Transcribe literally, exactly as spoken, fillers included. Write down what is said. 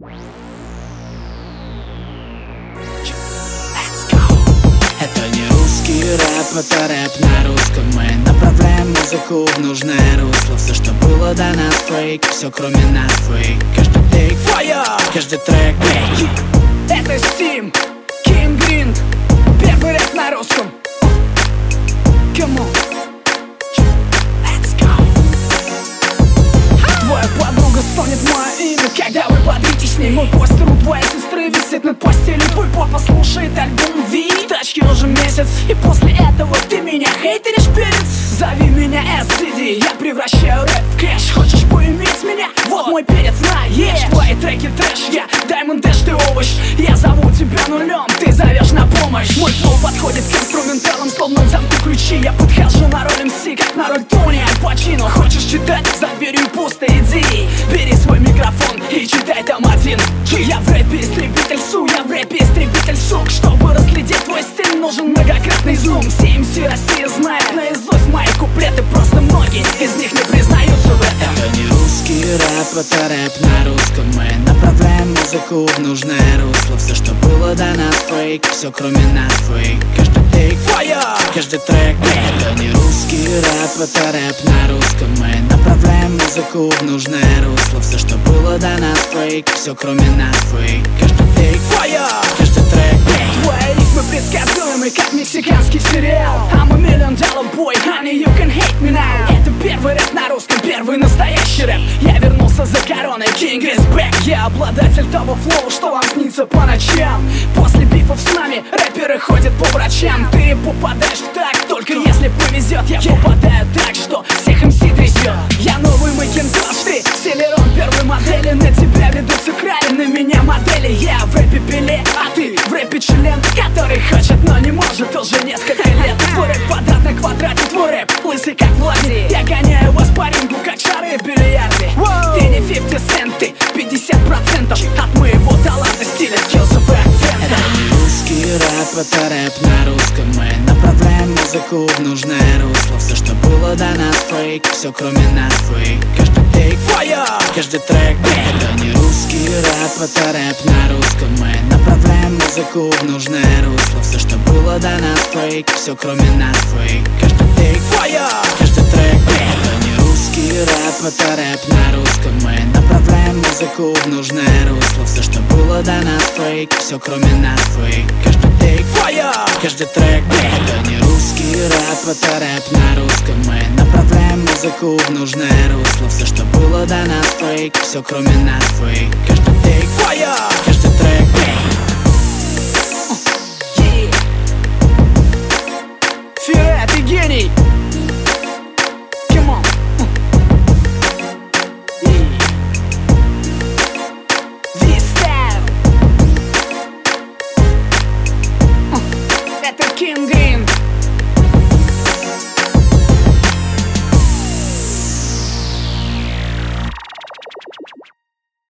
Это не русский рэп, это рэп на русском. Мы направляем музыку в нужное русло. Все, что было до нас, фейк, все кроме нас фейк. Каждый тейк fire, каждый трек бейк. Это Steam, King Green, первый рэп на русском. Come on. Твоя подруга стонет мое имя, когда вы подритесь с ней. Мой постер у твоей сестры висит над постелью. Твой папа слушает альбом Ви в тачке уже месяц. И после этого ты меня хейтеришь, перец. Зови меня эс си ди, я превращаю рэп в кэш. Хочешь поиметь меня? Вот мой перец, на, ешь. Твои треки трэш, я Diamond Dash, ты овощ. Я зову тебя нулем, ты зовешь на помощь. Мой флоу подходит к инструменталам, словно в замку ключи. Я подхожу на роль эм си, как на роль Тони Аль Пачино. Хочешь читать? За дверью пусто, иди. Бери свой микрофон и читай там один. Я в рэпе истребитель су, я в рэпе истребитель сук. Чтобы разглядеть твой стиль, нужен многократный зум. Все эм си России знают наизусть мои куплеты. Просто многие из них не признаются в этом. Это не русский рэп, это рэп на русском. Мы направляем музыку в нужное русло. Все, что было до нас, фейк, все кроме нас фейк. Каждый тейк fire, каждый трек бейк. Это не русский рэп, это рэп на русском. Мы направляем музыку в нужное русло. Все, что было до нас, фейк, все кроме нас фейк. Каждый тейк fire, каждый трек бейк. Твои ритмы предсказуемы, как мексиканский сериал. I'm a million dollar boy, honey, you can hate me now. Это первый рэп на русском, первый настоящий рэп. Я вернулся за короной, King is back. Я обладатель того флоу, что вам снится по ночам. После бифов с нами рэперы ходят по врачам. Ты попадаешь в так, только если повезет. Я попадаю так, что всех эм си трясет. Я новый Макинтош, ты Селерон первой модели. На тебя ведутся крали, на меня модели. Я в рэпе Пеле, а ты в рэпе член, который хочет, но не может уже несколько лет. Твой рэп квадрат на квадрате, твой рэп лысый как в лагере. Я гоняю вас по рингу, как шары в бильярде. Ты не пятьдесят цент, ты пятьдесят процентов от моего таланта, стиля, скиллсов и акцента. Это не русский рэп, это рэп на русском. Мы направляем музыку в нужное русло. Все, что было до нас, фейк, все кроме нас фейк. Каждый тейк fire, каждый трек бейк. Это не русский рэп, это рэп на русском. Мы направляем музыку в нужное русло. Все, что было до нас, фейк, все кроме нас фейк. Каждый тейк fire, каждый трек бейк. Это не русский рэп, это рэп на русском. Мы направляем музыку в нужное русло. Все, что было до нас, фейк, все кроме нас фейк. Каждый тейк fire, каждый трек бейк. Это не русский рэп, это рэп на русском. Мы направляем музыку в нужное русло. Все, что было до нас, фейк, все кроме нас фейк.